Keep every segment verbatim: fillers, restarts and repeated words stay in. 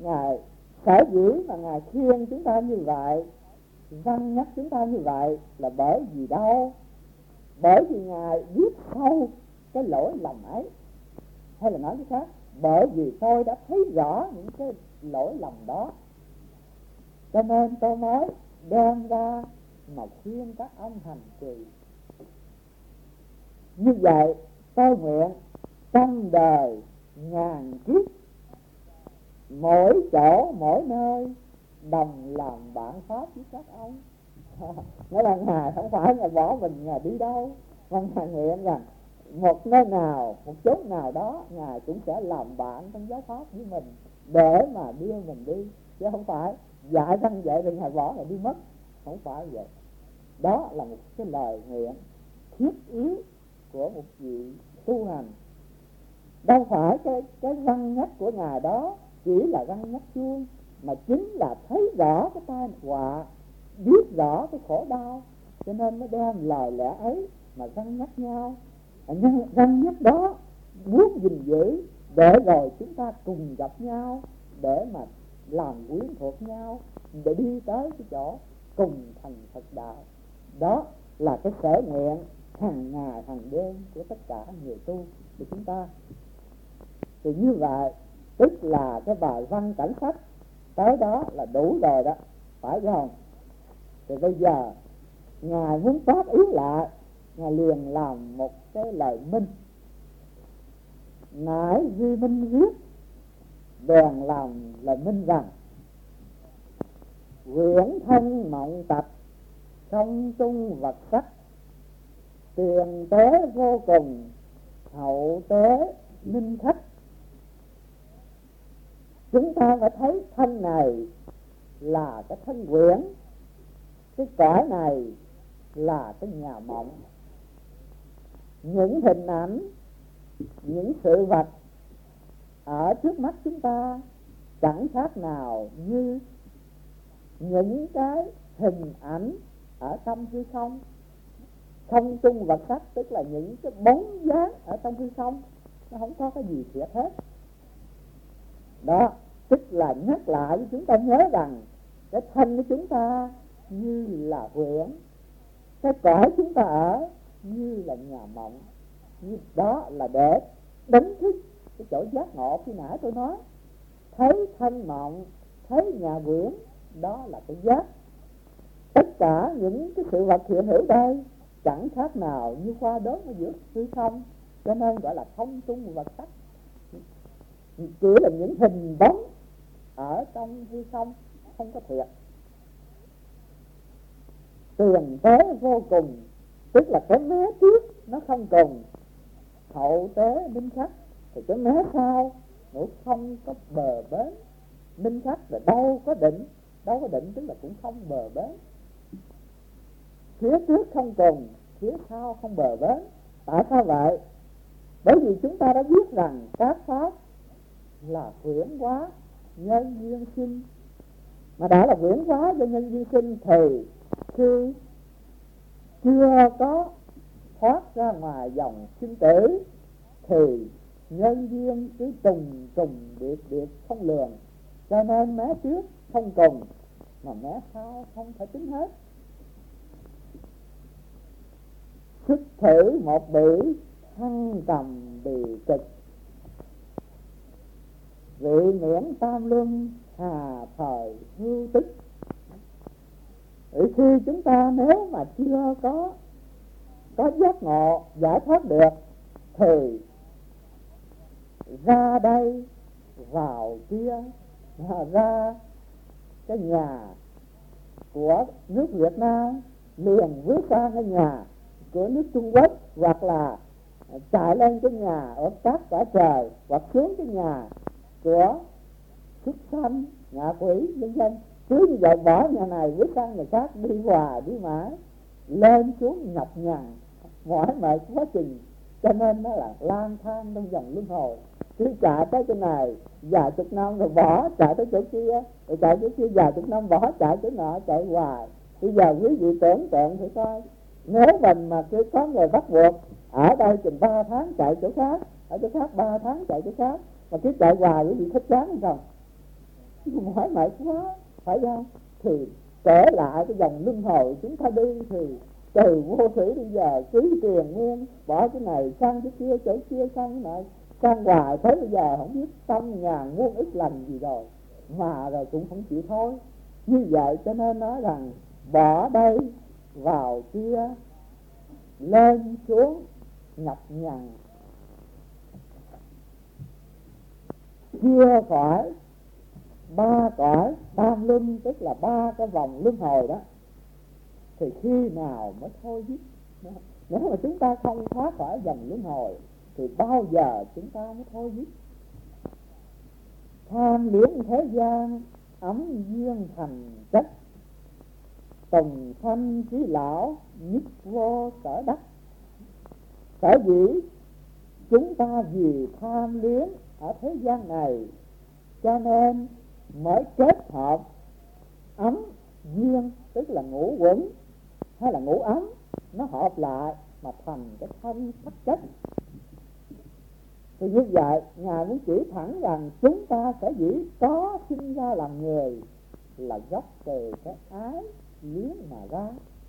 Ngài sở dĩ mà Ngài khuyên chúng ta như vậy, răn nhắc chúng ta như vậy là bởi vì đâu? Bởi vì Ngài biết sâu cái lỗi lầm ấy. Hay là nói cái khác, bởi vì tôi đã thấy rõ những cái lỗi lầm đó, cho nên tôi mới đem ra mà khuyên các ông hành trì. Như vậy tôi nguyện trong đời ngàn kiếp, mỗi chỗ mỗi nơi đồng làm bạn pháp với các ông. Nghĩa là Ngài không phải Ngài bỏ mình Ngài đi đâu, mà Ngài nguyện rằng một nơi nào, một chỗ nào đó Ngài cũng sẽ làm bạn trong giáo pháp với mình để mà đưa mình đi, chứ không phải dạy răng dạy rồi Ngài bỏ Ngài đi mất. Không phải vậy. Đó là một cái lời nguyện thiết yếu của một vị tu hành. Đâu phải cái cái răn nhắc của Ngài đó chỉ là răn nhắc chuông, mà chính là thấy rõ cái tai họa, biết rõ cái khổ đau, cho nên mới đem lời lẽ ấy mà răn nhắc nhau. Nhưng răn nhắc đó muốn gìn giữ để rồi chúng ta cùng gặp nhau, để mà làm quyến thuộc nhau, để đi tới cái chỗ cùng thành Phật đạo. Đó là cái sở nguyện hàng ngày hàng đêm của tất cả người tu của chúng ta. Thì như vậy tức là cái bài văn cảnh sách tới đó là đủ rồi đó, phải không? Thì bây giờ Ngài muốn phát ý lại, Ngài liền làm một cái lời minh. Nãy Duy Minh viết bèn làm lời minh rằng: quyển thân mộng tập, không trung vật sắc, tiền tế vô cùng, hậu tế minh khách. Chúng ta phải thấy thân này là cái thân quyển, cái cõi này là cái nhà mộng. Những hình ảnh, những sự vật ở trước mắt chúng ta chẳng khác nào như những cái hình ảnh ở trong hư không. Không trung vật sắc tức là những cái bóng dáng ở trong hư không, nó không có cái gì thiệt hết. Đó, tức là nhắc lại với chúng ta nhớ rằng cái thân của chúng ta như là huyễn, cái cõi chúng ta ở như là nhà mộng. Đó là để đánh thức cái chỗ giác ngộ khi nãy tôi nói. Thấy thân mộng, thấy nhà huyễn, đó là cái giác. Tất cả những cái sự vật hiện hữu đây chẳng khác nào như qua đốm ở giữa hư không, cho nên gọi là không trung vật sắc. Chỉ là những hình bóng ở trong hư không, không có thiệt. Tiền tế vô cùng, tức là cái mé trước nó không cùng, hậu tế minh khắc, thì cái mé sau nó không có bờ bến. Minh khắc là đâu có định, đâu có định tức là cũng không bờ bến. Phía trước không cùng, phía sau không bờ bến. Tại sao vậy? Bởi vì chúng ta đã biết rằng các pháp là huyễn hóa nhân duyên sinh. Mà đã là huyễn hóa do nhân duyên sinh thì khi chưa có thoát ra ngoài dòng sinh tử thì nhân duyên cứ trùng trùng điệp điệp không lường. Cho nên mé trước không cùng, mà mé sau không thể tính hết. Sức thử một bỉ, thăng trầm bì cực, vị miễn tam luân, hà thời hưu tích. Vì khi chúng ta nếu mà chưa có có giác ngộ giải thoát được thì ra đây vào kia, ra cái nhà của nước Việt Nam liền bước sang cái nhà của nước Trung Quốc, hoặc là chạy lên cái nhà ở các cõi trời, hoặc xuống cái nhà của súc sanh, ngạ quỷ vân vân. Cứ như vậy bỏ nhà này bước sang nhà khác, đi hòa đi mãi, lên xuống nhọc nhằn mỏi mệt quá trình. Cho nên nó là lang thang trong vòng luân hồi. Cứ chạy tới chỗ này vài chục năm rồi bỏ, chạy tới chỗ kia, rồi chạy chỗ kia vài chục năm bỏ, chạy chỗ nọ, chạy hoài. Bây giờ quý vị tưởng tượng thử coi, nếu mình mà cứ có người bắt buộc ở đây chừng ba tháng chạy chỗ khác, ở chỗ khác ba tháng chạy chỗ khác, mà cứ chạy hoài quý vị thích chán hay không? mỏi mệt quá, phải không? Thì trở lại cái dòng luân hồi chúng ta đi, thì từ vô thủy bây giờ cứ tiền nguyên, bỏ cái này sang cái kia, chỗ kia sang cái này, sang hoài tới bây giờ không biết trăm ngàn muôn ức lần gì rồi, mà rồi cũng không chịu thôi. Như vậy cho nên nói rằng bỏ đây vào kia, lên xuống nhập nhằn, chưa khỏi ba cõi tam luân, tức là ba cái vòng luân hồi đó, thì khi nào mới thôi dứt? Nếu mà chúng ta không thoát khỏi vòng luân hồi thì bao giờ chúng ta mới thôi dứt? Tham luyến thế gian ấm duyên thành chất, tùng sanh trí lão nhất vô sở đắc. Sở dĩ chúng ta vì tham luyến ở thế gian này cho nên mới kết hợp ấm duyên, tức là ngũ quẩn hay là ngũ ấm, nó hợp lại mà thành cái thân sắc chất. Thì như vậy Ngài muốn chỉ thẳng rằng chúng ta sẽ dĩ có sinh ra làm người là gốc từ cái ái luyến mà ra.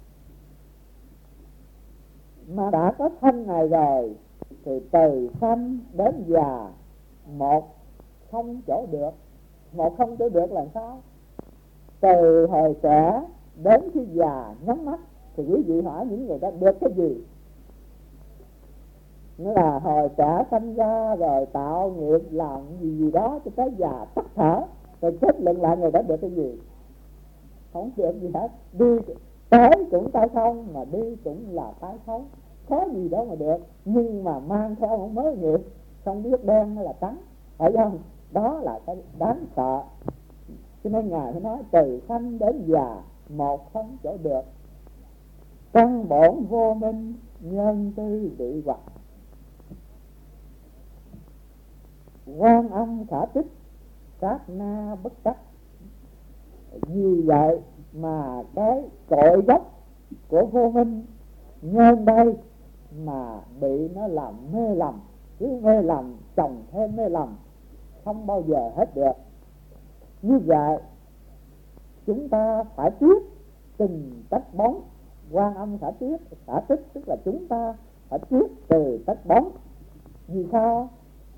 Mà đã có thân này rồi thì từ sanh đến già một không chỗ được. Một không chỗ được là sao? Từ hồi trẻ đến khi già nhắm mắt thì quý vị hỏi những người đó được cái gì? Nghĩa là hồi trẻ sanh ra rồi tạo nghiệp làm gì gì đó cho tới già tắt thở, rồi kết luận lại người đó được cái gì? Không được gì hết. Đi tới cũng tay không, mà đi cũng là tay không, có gì đó mà được. Nhưng mà mang theo một mớ nghiệp không biết đen hay là trắng, phải không? Đó là cái đáng sợ. Cho nên Ngài mới nói từ sanh đến già một không chỗ được, căn bổn vô minh nhân tư bị hoặc, quan âm khả tích sát na bất đắc. Vì vậy mà cái cội gốc của vô minh nhân đây mà bị nó làm mê lầm, cứ mê lầm chồng thêm mê lầm, không bao giờ hết được. Như vậy chúng ta phải biết từng tách bóng. Quan âm khả tiết khả tích tức là chúng ta phải biết từ tách bóng. Vì sao?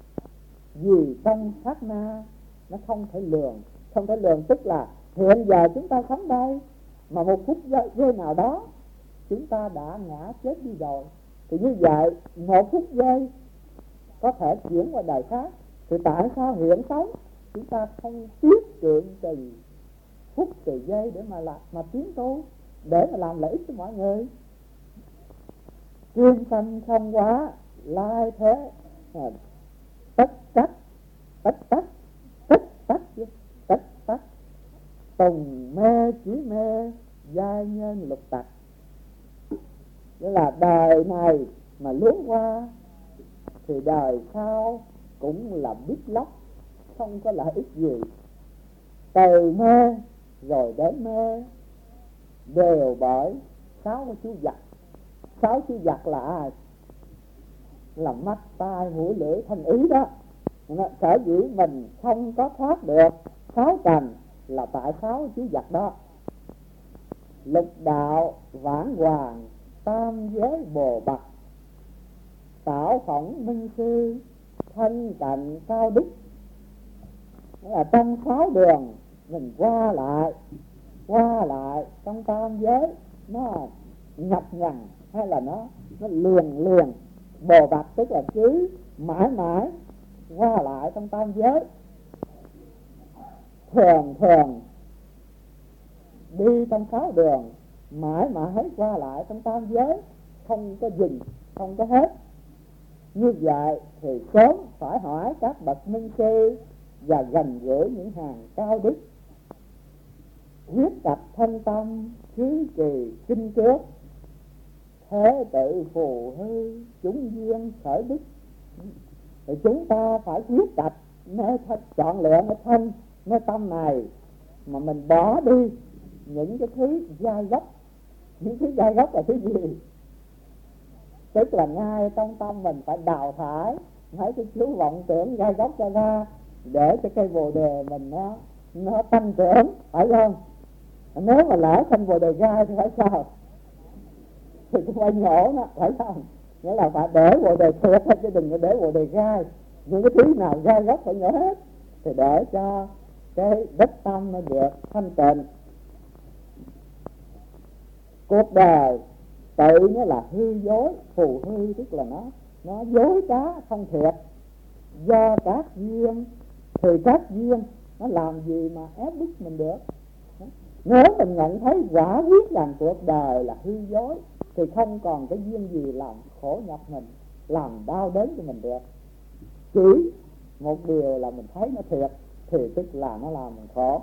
Vì trong sát na nó không thể lường. Không thể lường tức là hiện giờ chúng ta sống đây, mà một phút giây nào đó chúng ta đã ngã chết đi rồi. Thì như vậy một phút giây có thể chuyển qua đời khác. Thì tại sao hiện sống chúng ta không tiết kiệm từ phút từ giây để mà làm, mà tiến tu, để mà làm lợi ích cho mọi người? Chuyên sanh không quá lai thế tất tắc tất tắc tất tắc tất tắc tùng mê chỉ mê giai nhân lục tặc. Nghĩa là đời này mà lướt qua thì đời sau cũng là biết lóc, không có lợi ích gì. Từ mê rồi đến mê đều bởi sáu cái chú giặc. Sáu chú giặc là ai? Là mắt, tai, mũi, lưỡi, thân, ý đó. Sở dĩ mình không có thoát được sáu trần là tại sáu chú giặc đó. Lục đạo vãng hoàng tam giới bồ bạc, tảo phỏng minh sư thanh cạnh cao đức. Là trong sáu đường mình qua lại qua lại trong tam giới, nó nhập nhằn hay là nó nó liền liền. Bồ bạc tức là cứ mãi mãi qua lại trong tam giới, thường thường đi trong sáu đường, mãi mãi qua lại trong tam giới, không có dừng, không có hết. Như vậy thì sớm phải hỏi các bậc minh sư và gần gũi những hàng cao đức, huyết tập thanh tâm cứ trì kinh trước, thế tự phù hư chúng duyên khởi đức. Thì chúng ta phải quyết tập nơi chọn lựa cái thân nơi tâm này, mà mình bỏ đi những cái thứ gai góc. Những thứ gai góc là thứ gì? Tức là ngay trong tâm mình phải đào thải mấy cái chú vọng tưởng gai góc cho ra, để cho cây bồ đề mình nó nó tăng trưởng, phải không? Nếu mà lỡ sanh Bồ Đề gai thì phải sao? Thì cũng phải nhổ nó, phải không? Nghĩa là phải để Bồ Đề thiệt chứ đừng có để Bồ Đề gai. Những cái thứ nào gai góc phải nhổ hết, thì để cho cái đất tâm nó được thanh tịnh. Cuộc đời tự nó là hư dối, phù hư, tức là nó nó dối trá không thiệt. Do các duyên, thì các duyên nó làm gì mà ép bức mình được. Nếu mình nhận thấy quả quyết rằng cuộc đời là hư dối, thì không còn cái duyên gì làm khổ nhọc mình, làm đau đớn cho mình được. Chỉ một điều là mình thấy nó thiệt, thì tức là nó làm mình khổ.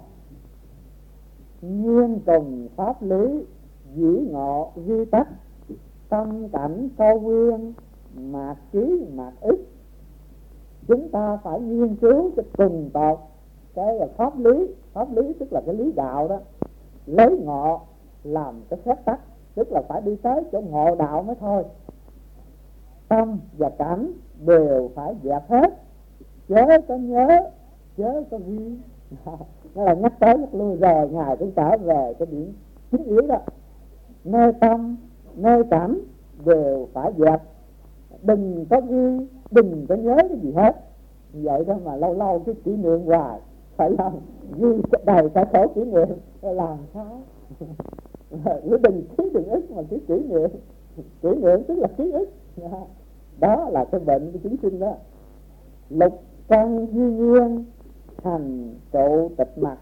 Nhiên cùng pháp lý, dĩ ngộ duy tắc, tâm cảnh câu nguyên, mạt trí mạt ích. Chúng ta phải nghiên cứu cho từng tột cái pháp lý. Pháp lý tức là cái lý đạo đó, lấy ngộ làm cái phép tắc, tức là phải đi tới chỗ ngộ đạo mới thôi. Tâm và cảnh đều phải dẹp hết, chớ có nhớ, chớ có ghi. Nó là nhắc tới nhắc lui rồi, Ngài cũng trở về cái điểm chính yếu đó. Nơi tâm, nơi cảnh đều phải dẹp, đừng có ghi, đừng có nhớ cái gì hết. Vậy đó mà lâu lâu cái kỷ niệm hoài, phải không? Ghi đầy cả sổ kỷ niệm làm sao? Cứ đừng ký đừng ức mà cứ kỷ niệm. Kỷ niệm tức là ký ức. Đó là cái bệnh của chúng sinh đó. Lục căn duy nhiên, thành trụ tịch mặt,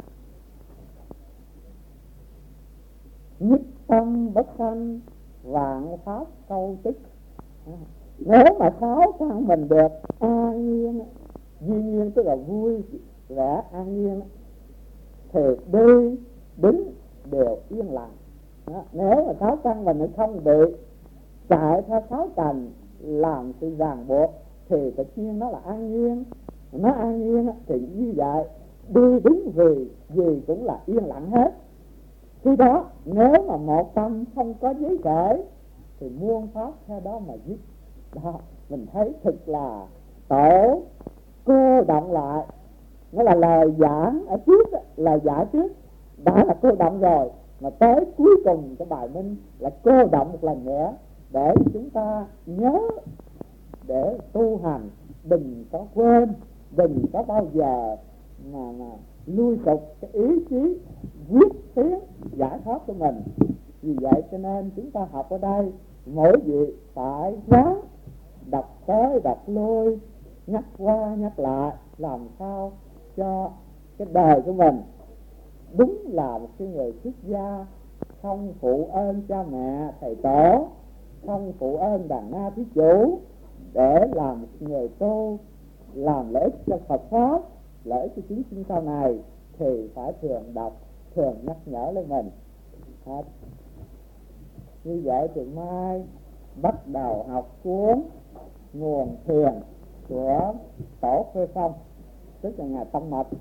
nhất tâm bất sanh, vạn pháp câu tức. Nếu mà sáu căn mình được an nhiên, duy nhiên tức là vui vẻ an nhiên, thì đi đứng đều yên lặng. Đó. Nếu mà sáu căn mình không bị chạy theo sáu cảnh làm sự ràng buộc, thì tự nhiên nó là an nhiên. Nó an nhiên thì như vậy, đi đứng vì gì cũng là yên lặng hết. Khi đó nếu mà một tâm không có giới khởi, thì muôn pháp theo đó mà dứt. Đó, mình thấy thực là tổ cô động lại. Nó là lời giảng ở trước, lời giảng trước đã là cô động rồi, mà tới cuối cùng cái bài minh là cô động một lần nữa, để chúng ta nhớ để tu hành. Đừng có quên, đừng có bao giờ mà, mà lui sụp cái ý chí quyết tiến giải thoát của mình. Vì vậy cho nên chúng ta học ở đây, mỗi vị phải ráng đọc tới đọc lui, nhắc qua nhắc lại, làm sao cho cái đời của mình đúng là một cái người xuất gia, không phụ ơn cha mẹ thầy tổ, không phụ ơn đàn na thí chủ, để làm một người tu, làm lợi ích cho Phật pháp, lợi ích cho chúng sinh sau này, thì phải thường đọc, thường nhắc nhở lên mình. Hết. Như vậy thì mai bắt đầu học cuốn Nguồn Thiền của Tổ Phê Phong, tức là Ngài Tâm Mật.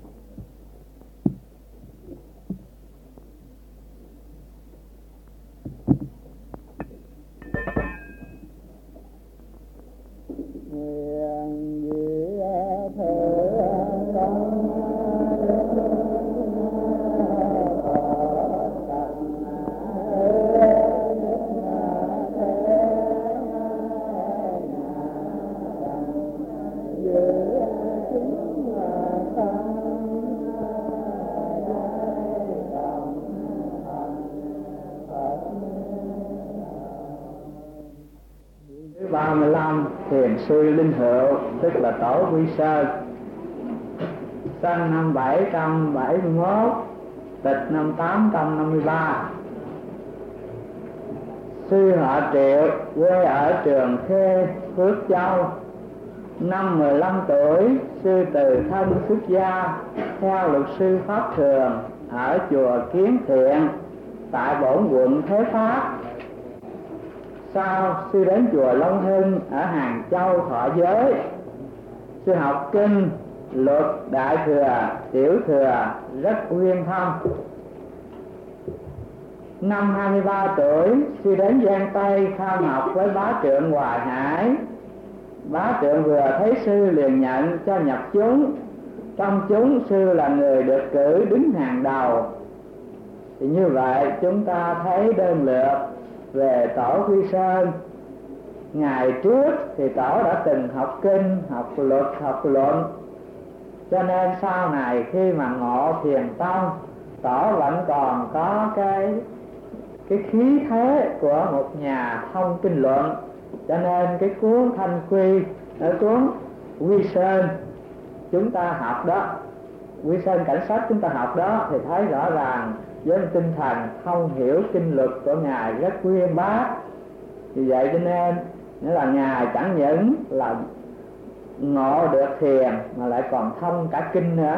Nguyện gì thế tâm ba mươi lăm Thiền sư Linh Hữu, tức là Tổ Quy Sơn, sinh năm bảy trăm bảy mươi mốt, tịch năm tám trăm năm mươi ba. Sư họ Triệu, quê ở Trường Khê, Phước Châu. Năm mười lăm tuổi, sư từ thân xuất gia theo luật sư Pháp Thường ở chùa Kiến Thiện tại bổn quận Thế Pháp. Sau sư đến chùa Long Hưng ở Hàng Châu thọ giới. Sư học kinh, luật, đại thừa, tiểu thừa rất uyên thâm. Năm hai mươi ba tuổi, sư đến Giang Tây tham học với bá trượng Hoài Hải. Bá trượng vừa thấy sư liền nhận cho nhập chúng, trong chúng sư là người được cử đứng hàng đầu. Thì như vậy chúng ta thấy đơn lược về Tổ Quy Sơn. Ngày trước thì Tổ đã từng học kinh, học luật, học luận, cho nên sau này khi mà ngộ Thiền Tông, Tổ vẫn còn có cái cái khí thế của một nhà thông kinh luận. Cho nên cái cuốn Thanh Quy, ở cuốn Quy Sơn chúng ta học đó, Quy Sơn Cảnh Sách chúng ta học đó, thì thấy rõ ràng với tinh thần thông hiểu kinh luật của Ngài rất uyên bác. Vì vậy cho nên nghĩa là Ngài chẳng những là ngộ được thiền mà lại còn thông cả kinh nữa.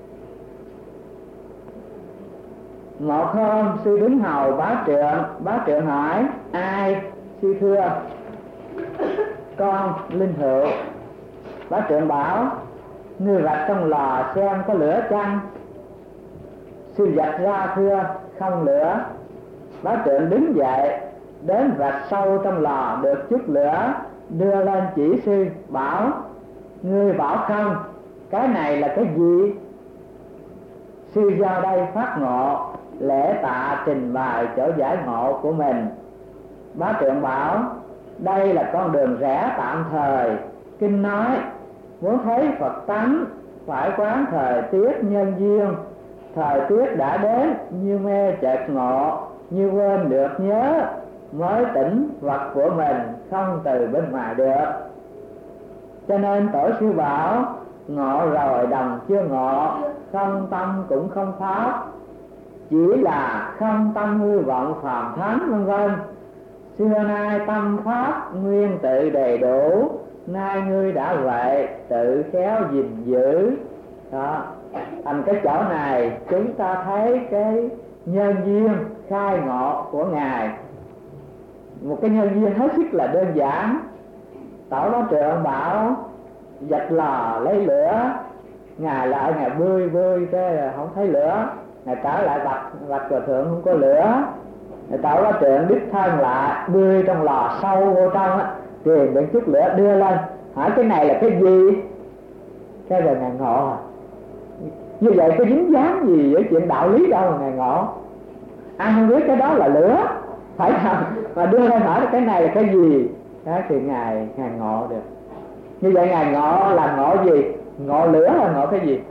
Một hôm sư đứng hầu bá trượng, bá trượng hỏi: ai? Sư thưa: con Linh Hữu. Bá trượng bảo: ngươi vạch trong lò xem có lửa chăng? Sư vạch ra thưa: không lửa. Bá trượng đứng dậy đến vạch sâu trong lò được chút lửa, đưa lên chỉ sư bảo: ngươi bảo không, cái này là cái gì? Sư do đây phát ngộ, lễ tạ trình bày chỗ giải ngộ của mình. Bá trượng bảo: đây là con đường rẽ tạm thời. Kinh nói muốn thấy Phật tánh phải quán thời tiết nhân duyên. Thời tiết đã đến như mê chợt ngộ, như quên được nhớ, mới tỉnh vật của mình không từ bên ngoài được. Cho nên Tổ sư bảo: ngộ rồi đồng chưa ngộ, không tâm cũng không pháp, chỉ là không tâm hư vọng phàm thánh vân vân. Xưa nay tâm pháp nguyên tự đầy đủ, nay ngươi đã vậy tự khéo gìn giữ. Đó, thành cái chỗ này chúng ta thấy cái nhân duyên khai ngộ của Ngài, một cái nhân duyên hết sức là đơn giản. Tổ Bá Trượng bảo vạch lò lấy lửa, Ngài lại Ngài bươi bươi cái không thấy lửa, Ngài trở lại vạch vạch Hòa Thượng không có lửa. Tổ Bá Trượng đích thân lại bươi trong lò sâu vô trong á, tìm được chút lửa đưa lên, hỏi cái này là cái gì? Cái rồi Ngài ngộ. Như vậy có dính dáng gì với chuyện đạo lý đâu mà Ngài ngộ. Ai không biết cái đó là lửa, phải không? Mà đưa lên hỏi cái này là cái gì, đó thì Ngài Ngài ngộ được. Như vậy Ngài ngộ là ngộ gì? Ngộ lửa là ngộ cái gì?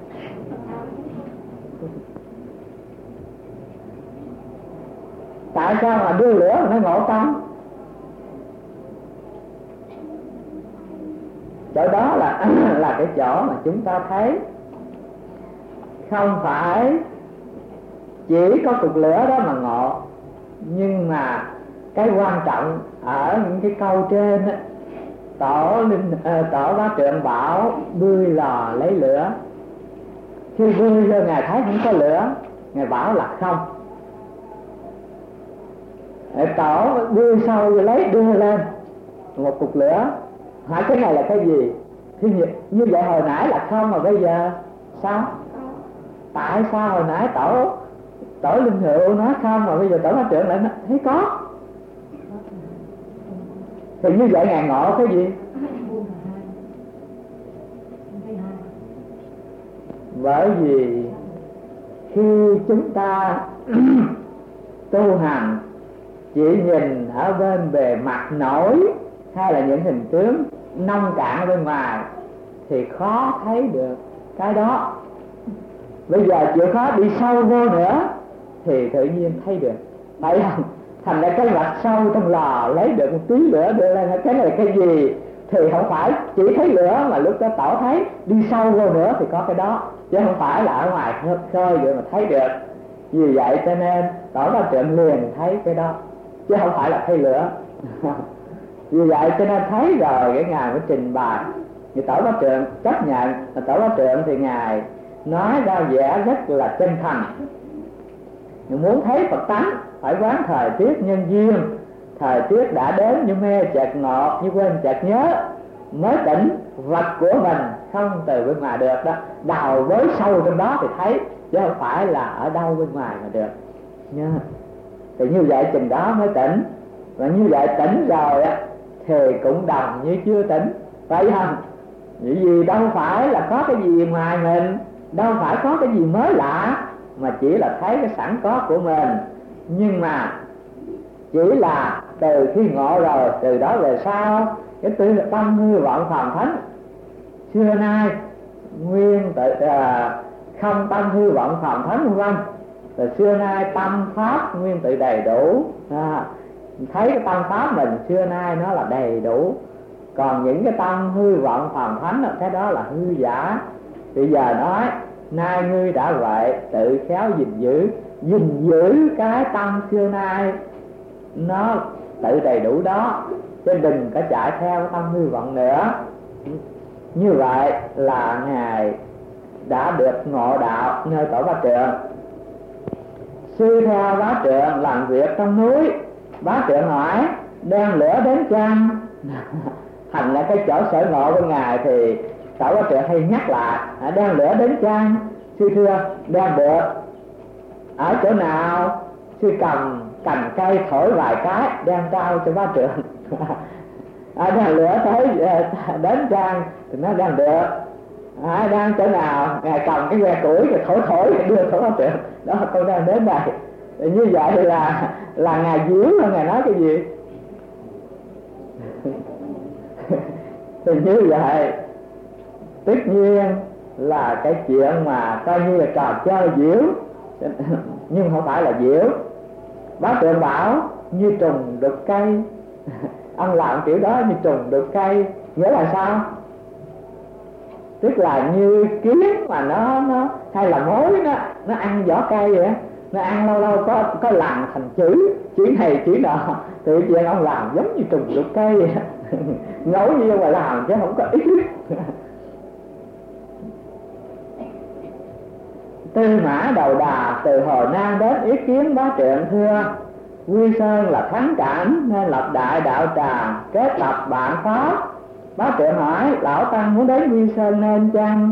Tại sao mà đưa lửa mà nó ngộ tâm? Chỗ đó là là cái chỗ mà chúng ta thấy không phải chỉ có cục lửa đó mà ngộ, nhưng mà cái quan trọng ở những cái câu trên á, Tổ linh Tổ Bá Trượng bảo bươi lò lấy lửa. Khi bươi lên Ngài thấy không có lửa, Ngài bảo là không. Tổ bươi sâu lấy đưa lên một cục lửa, hỏi cái này là cái gì? Thì như, như vậy hồi nãy là không, mà bây giờ sao? Tại sao hồi nãy Tổ Tổ Linh Hữu nói không mà bây giờ Tổ Bá Trượng lại nói thấy có? Thì như vậy Ngài ngộ cái gì? Bởi vì khi chúng ta tu hành chỉ nhìn ở bên bề mặt nổi hay là những hình tướng nông cạn ở bên ngoài thì khó thấy được cái đó. Bây giờ chịu khó đi sâu vô nữa thì tự nhiên thấy được, phải không? Thành ra cái vạch sâu trong lò lấy được một tí lửa đưa lên, cái này là cái gì? Thì không phải chỉ thấy lửa, mà lúc đó Tổ thấy đi sâu vô nữa thì có cái đó, chứ không phải là ở ngoài khơi vậy mà thấy được. Vì vậy cho nên Tổ Bá Trượng liền thấy cái đó, chứ không phải là thấy lửa. Vì vậy cho nên thấy rồi cái Ngài mới trình bày. Thì Tổ Bá Trượng chấp nhận. Tổ Bá Trượng thì Ngài nói ra vẻ rất là chân thành. Nếu muốn thấy Phật tánh phải quán thời tiết nhân duyên. Thời tiết đã đến như mê chợt ngộ, như quên chợt nhớ, mới tỉnh vật của mình không từ bên ngoài được đó. Đào với sâu trong đó thì thấy, chứ không phải là ở đâu bên ngoài mà được nha. Thì như vậy chừng đó mới tỉnh. Và như vậy tỉnh rồi á thì cũng đồng như chưa tỉnh, phải không? Vì gì đâu phải là có cái gì ngoài mình, đâu phải có cái gì mới lạ, mà chỉ là thấy cái sẵn có của mình. Nhưng mà chỉ là từ khi ngộ rồi, từ đó về sau cái tư tâm hư vọng phàm thánh xưa nay nguyên tự à, không tâm hư vọng phàm thánh vân vân, rồi xưa nay tâm pháp nguyên tự đầy đủ. À, thấy cái tâm pháp mình xưa nay nó là đầy đủ, còn những cái tâm hư vọng phàm thánh đó, cái đó là hư giả. Bây giờ nói nay ngươi đã vậy, tự khéo gìn giữ, gìn giữ cái tâm xưa nay nó tự đầy đủ đó, chứ đừng có chạy theo cái tâm hư vọng nữa. Như vậy là ngài đã được ngộ đạo nơi tổ Bá Trượng. Sư theo Bá Trượng làm việc trong núi. Bá Trượng hỏi đem lửa đến chăng? Thành là cái chỗ sở ngộ của ngài thì tổ Bá Trượng hay nhắc lại đem lửa đến chăng? Sư thưa đem được. Ở chỗ nào? Sư cầm cành cây thổi vài cái đem trao cho Bá Trượng. À, đem lửa tới đến chăng thì nó đem được. À, đang chỗ nào? Ngài cầm cái que củi rồi thổi thổi rồi đưa thổi Bá Trượng. Đó, con đang đến đây. Thì như vậy là là ngài diễu hơn ngài nói cái gì? Thì như vậy tất nhiên là cái chuyện mà coi như là trò chơi diễu, nhưng không phải là diễu. Bá Trượng bảo như trùng đục cây. Ông làm kiểu đó như trùng đục cây, nghĩa là sao? Tức là như kiến mà nó nó hay là mối nó nó ăn vỏ cây vậy, nó ăn lâu lâu có có làm thành chữ chữ này chữ nọ, tự nhiên ông làm giống như trùng đục cây vậy. Ngẫu nhiên mà làm chứ không có ý. Tư Mã Đầu Đà từ Hồ Nam đến ý kiến Bá Trượng thưa: Quy Sơn là thắng cảnh nên lập đại đạo tràng, kết tập bạn pháp. Bá Trượng hỏi lão tăng muốn đến Quy Sơn nên chăng?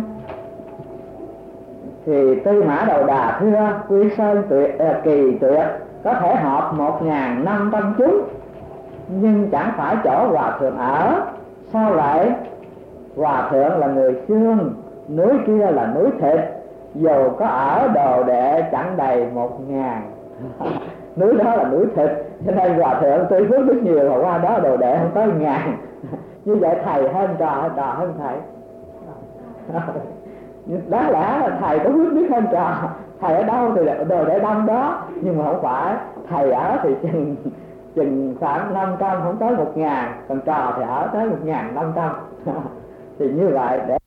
Thì Tư Mã Đầu Đà thưa: Quy Sơn tuyệt à, kỳ tuyệt, có thể họp một ngàn năm trăm chúng, nhưng chẳng phải chỗ hòa thượng ở. Sao vậy? Hòa thượng là người xương, núi kia là núi thịt, dù có ở đồ đệ chẳng đầy một ngàn. Núi đó là núi thịt, cho nên hòa thượng tuy phước rất nhiều mà qua đó đồ đệ không tới ngàn. Như vậy thầy hơn trò, trò hơn thầy. Đáng lẽ là thầy có phước biết hơn trò. Thầy ở đâu thì đồ đệ đông đó, nhưng mà không phải. Thầy ở thì chừng chừng khoảng năm trăm không tới một ngàn, còn trò thì ở tới một ngàn năm trăm. Thì như vậy để